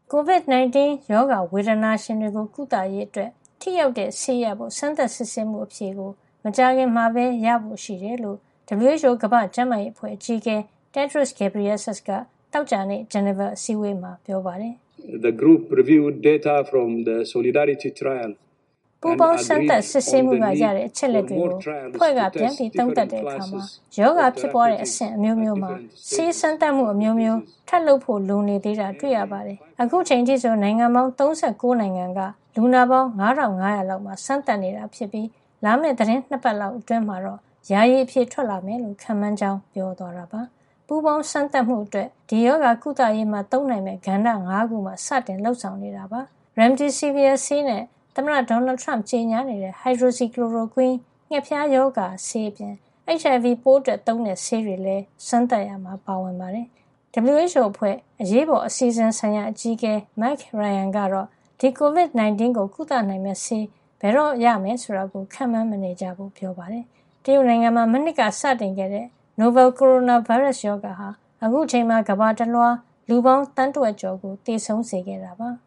COVID-19 ရောဂါဝေဒနာရှင်တွေကိုကုသရေးအတွက်ထိရောက်တဲ့ဆေးရဖို့စမ်းသပ်စစ်ဆေးမှုအဖြေကိုမကြာခင်မှာပဲရဖို့ရှိတယ်လို့ WHO ကမ္ဘာ့ကျန်းမာရေးအဖွဲ့အကြီးအကဲ Tedros Ghebreyesus ကသောကြာနေ့ Geneva အစည်းအဝေးမှာပြောပါတယ်။ The group reviewed data from the Solidarity trial ပူးပေါင်းစမ်းသပ်စစ်ဆေးမှုကရတဲ့အချက်လက်တွေကိုဖွဲ့ကပြန်ပြီးသုံးသပ်တဲ့အခါမှာယောဂဖြစ်ပွားတဲ့အဆင့်အမျိုးမျိုးမှာဆေးစမ်းသပ်မှုအမျိုးမျိုးထပ်လုပ်ဖို့လိုနေသေးတာတွေ့ရပါတယ်။အခုချိန်ထိဆိုနိုင်ငံပေါင်း39နိုင်ငံကလူနာပေါင်း9500လောက်မှာစမ်းသပ်နေတာဖြစ်ပြီးလာမယ့်သတင်း2ပတ်လောက်အတွင်းမှာတော့ယာယီအဖြေထွက်လာမယ်လို့ခန့်မှန်းကြောင်းပြောသွားတာပါ။ပူးပေါင်းစမ်းသပ်မှုအတွက်ဒီယောဂကုသရေးမှာသုံးနိုင်မဲ့ကဏ္ဍ5ခုမှာစတင်လှုပ်ဆောင်နေတာပါ။ Remdesivir ဆေးနဲ့သမ္မတဒေါ်နယ်ထရမ့်ကြေညာနေတဲ့ hydroxychloroquine ငှက်ဖျားရောဂါဆေးအပြင် HIV ပိုးအတွက်သုံးတဲ့ဆေးတွေလည်းစမ်းသပ်ရမှာပါဝင်ပါတယ်။ WHO အဖွဲ့အရေးပေါ်အစီအစဉ်ဆိုင်ရာအကြီးအကဲ Mike Ryan ကတော့ဒီ COVID-19 ကိုကုသနိုင်မဲ့ဆေးဘယ်တော့ရမယ်ဆိုတာကိုခန့်မှန်းမနေကြဘူးပြောပါတယ်။တရုတ်နိုင်ငံမှာမနှစ်ကစတင်ခဲ့တဲ့ Novel Coronavirus ရောဂါဟာအခုချိန်မှာကမ္ဘာတလွှားလူပေါင်းသန်းတဝက်ကျော်ကိုသေဆုံးစေခဲ့တာပါ။